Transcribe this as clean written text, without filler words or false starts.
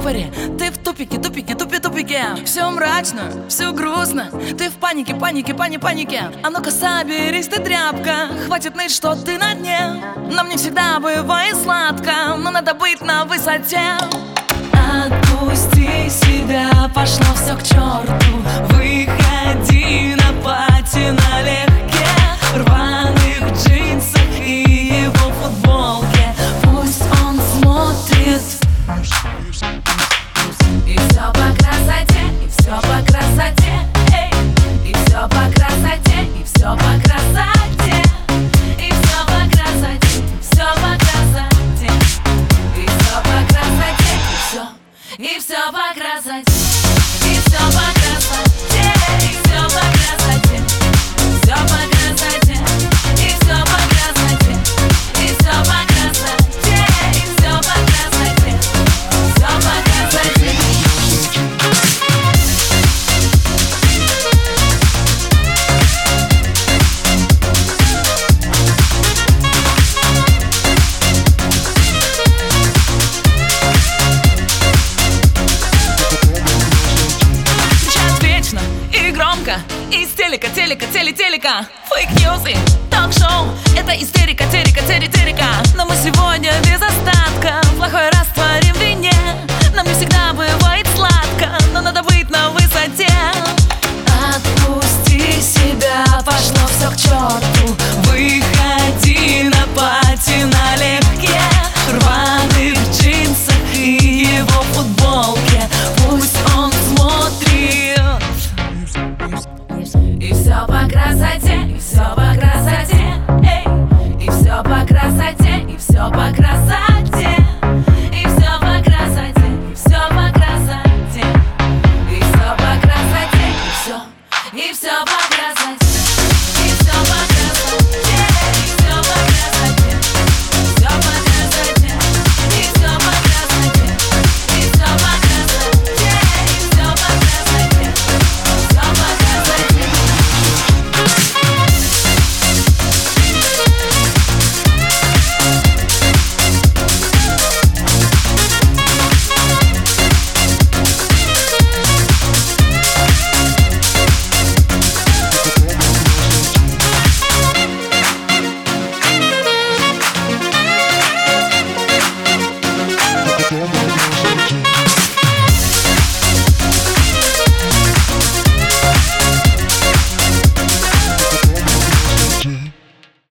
ступоре, ты в тупике, тупике. Все мрачно, все грустно, ты в панике, панике. А ну-ка соберись, ты тряпка, хватит ныть, что ты на дне. Нам не всегда бывает сладко, но надо быть на высоте. Отпусти себя, пошло все к черту. Выходи на пати налегке, в рваных джинсах и его футболке. Пусть он смотрит. И все по красоте, и все по красоте, эй. И все по красоте, и все по красоте. И все по красоте, все по красоте. И все по красоте, и все по красоте. И все по красоте, и все по красоте. Все по красоте, и все по красоте. И все по красоте, и все по красоте. Все по красоте. Из телека, телека. Фейк-ньюсы, ток-шоу. Это истерика, терика. Но мы сегодня без остатка плохой растворим в вине. Нам не всегда бывает сладко, но надо быть на высоте. Отпусти себя, пошло все к черту. Выходи на пати налегке, в рваных джинсах и его футболке. Пусть он смотрит. И все по красоте, и все по красоте, эй. И все по красоте, и все по красоте. И все по красоте, и все по красоте. И все по красоте, и все по красоте.